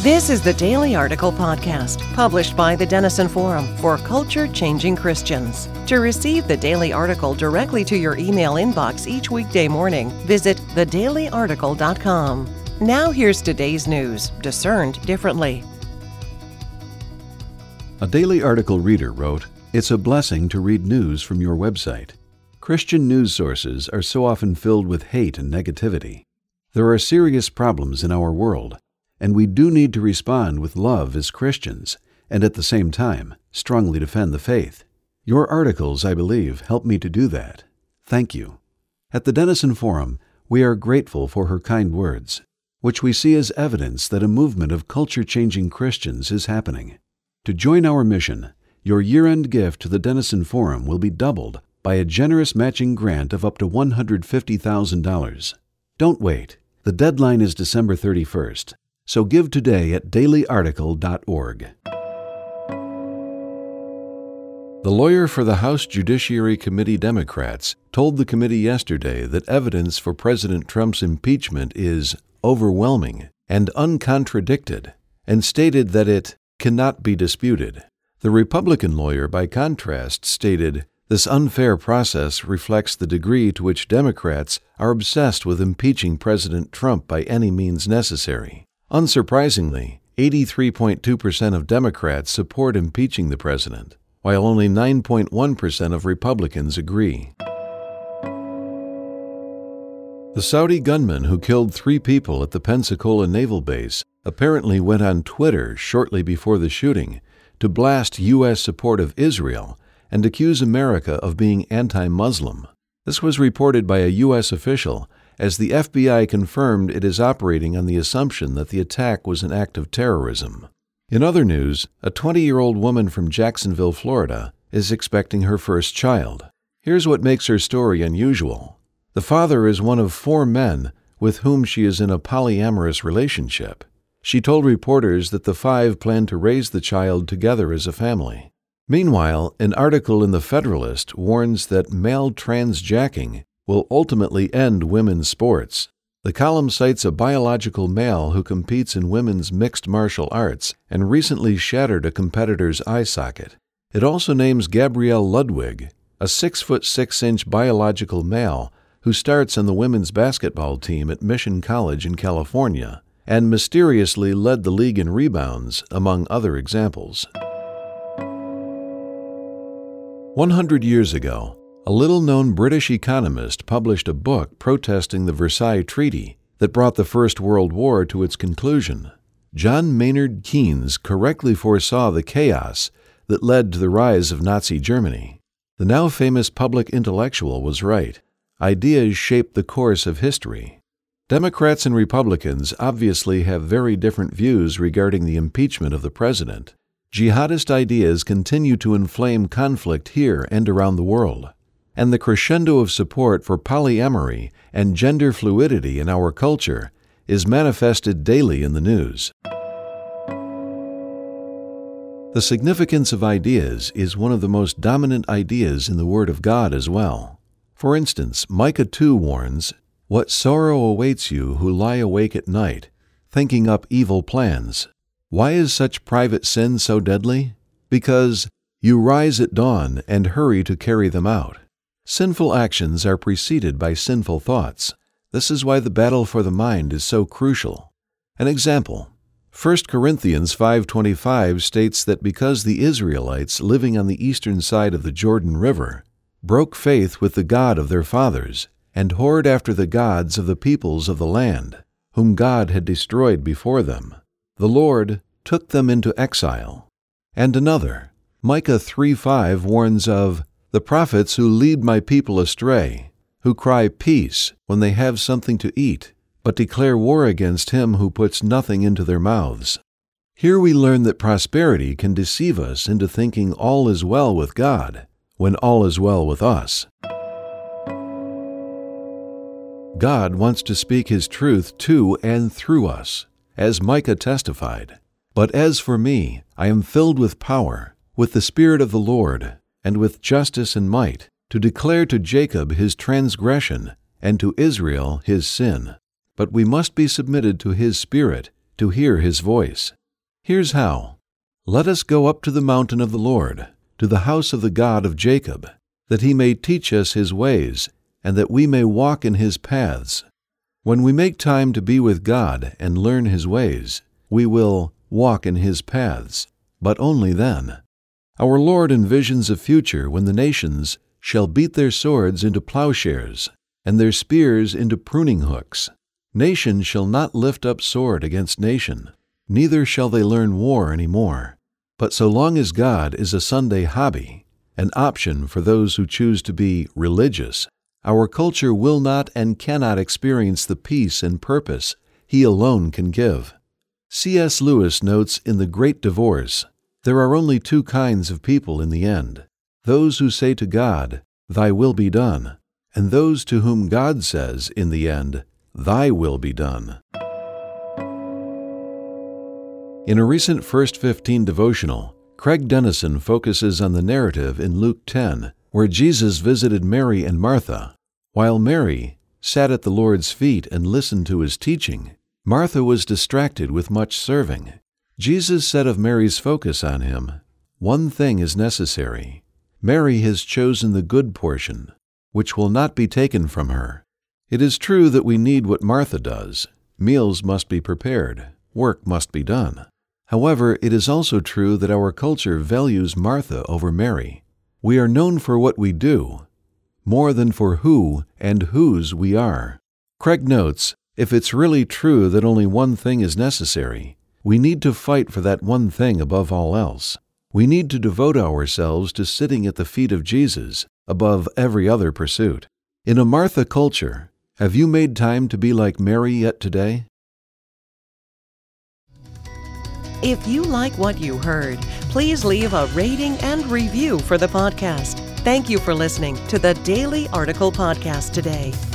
This is the Daily Article Podcast, published by the Denison Forum for culture-changing Christians. To receive the Daily Article directly to your email inbox each weekday morning, visit thedailyarticle.com. Now here's today's news, discerned differently. A Daily Article reader wrote, "It's a blessing to read news from your website. Christian news sources are so often filled with hate and negativity. There are serious problems in our world, and we do need to respond with love as Christians, and at the same time, strongly defend the faith. Your articles, I believe, help me to do that. Thank you." At the Denison Forum, we are grateful for her kind words, which we see as evidence that a movement of culture-changing Christians is happening. To join our mission, your year-end gift to the Denison Forum will be doubled by a generous matching grant of up to $150,000. Don't wait. The deadline is December 31st. So give today at dailyarticle.org. The lawyer for the House Judiciary Committee Democrats told the committee yesterday that evidence for President Trump's impeachment is overwhelming and uncontradicted, and stated that it cannot be disputed. The Republican lawyer, by contrast, stated, "This unfair process reflects the degree to which Democrats are obsessed with impeaching President Trump by any means necessary." Unsurprisingly, 83.2% of Democrats support impeaching the president, while only 9.1% of Republicans agree. The Saudi gunman who killed 3 people at the Pensacola Naval Base apparently went on Twitter shortly before the shooting to blast U.S. support of Israel and accuse America of being anti-Muslim. This was reported by a U.S. official, as the FBI confirmed it is operating on the assumption that the attack was an act of terrorism. In other news, a 20-year-old woman from Jacksonville, Florida, is expecting her first child. Here's what makes her story unusual. The father is one of 4 men with whom she is in a polyamorous relationship. She told reporters that the 5 plan to raise the child together as a family. Meanwhile, an article in The Federalist warns that male transjacking will ultimately end women's sports. The column cites a biological male who competes in women's mixed martial arts and recently shattered a competitor's eye socket. It also names Gabrielle Ludwig, a 6'6" biological male who starts on the women's basketball team at Mission College in California and mysteriously led the league in rebounds, among other examples. 100 years ago, a little-known British economist published a book protesting the Versailles Treaty that brought the First World War to its conclusion. John Maynard Keynes correctly foresaw the chaos that led to the rise of Nazi Germany. The now famous public intellectual was right. Ideas shaped the course of history. Democrats and Republicans obviously have very different views regarding the impeachment of the president. Jihadist ideas continue to inflame conflict here and around the world, and the crescendo of support for polyamory and gender fluidity in our culture is manifested daily in the news. The significance of ideas is one of the most dominant ideas in the Word of God as well. For instance, Micah 2 warns, "What sorrow awaits you who lie awake at night, thinking up evil plans. Why is such private sin so deadly? Because you rise at dawn and hurry to carry them out." Sinful actions are preceded by sinful thoughts. This is why the battle for the mind is so crucial. An example, 1 Corinthians 5:25 states that because the Israelites living on the eastern side of the Jordan River broke faith with the God of their fathers and whored after the gods of the peoples of the land, whom God had destroyed before them, the Lord took them into exile. And another, Micah 3:5 warns of the prophets who lead my people astray, who cry peace when they have something to eat, but declare war against him who puts nothing into their mouths. Here we learn that prosperity can deceive us into thinking all is well with God, when all is well with us. God wants to speak His truth to and through us, as Micah testified. "But as for me, I am filled with power, with the Spirit of the Lord, and with justice and might, to declare to Jacob his transgression, and to Israel his sin. But we must be submitted to His Spirit to hear His voice. Here's how. Let us go up to the mountain of the Lord, to the house of the God of Jacob, that He may teach us His ways, and that we may walk in His paths. When we make time to be with God and learn His ways, we will walk in His paths, but only then. Our Lord envisions a future when the nations shall beat their swords into plowshares, and their spears into pruning hooks. Nation shall not lift up sword against nation, neither shall they learn war any more. But so long as God is a Sunday hobby, an option for those who choose to be religious, our culture will not and cannot experience the peace and purpose He alone can give. C.S. Lewis notes in The Great Divorce, there are only two kinds of people in the end, those who say to God, "Thy will be done," and those to whom God says, in the end, "Thy will be done." In a recent First 15 devotional, Craig Dennison focuses on the narrative in Luke 10, where Jesus visited Mary and Martha. While Mary sat at the Lord's feet and listened to His teaching, Martha was distracted with much serving. Jesus said of Mary's focus on Him, "One thing is necessary. Mary has chosen the good portion, which will not be taken from her." It is true that we need what Martha does. Meals must be prepared. Work must be done. However, it is also true that our culture values Martha over Mary. We are known for what we do, more than for who and whose we are. Craig notes, if it's really true that only one thing is necessary, we need to fight for that one thing above all else. We need to devote ourselves to sitting at the feet of Jesus above every other pursuit. In a Martha culture, have you made time to be like Mary yet today? If you like what you heard, please leave a rating and review for the podcast. Thank you for listening to the Daily Article Podcast today.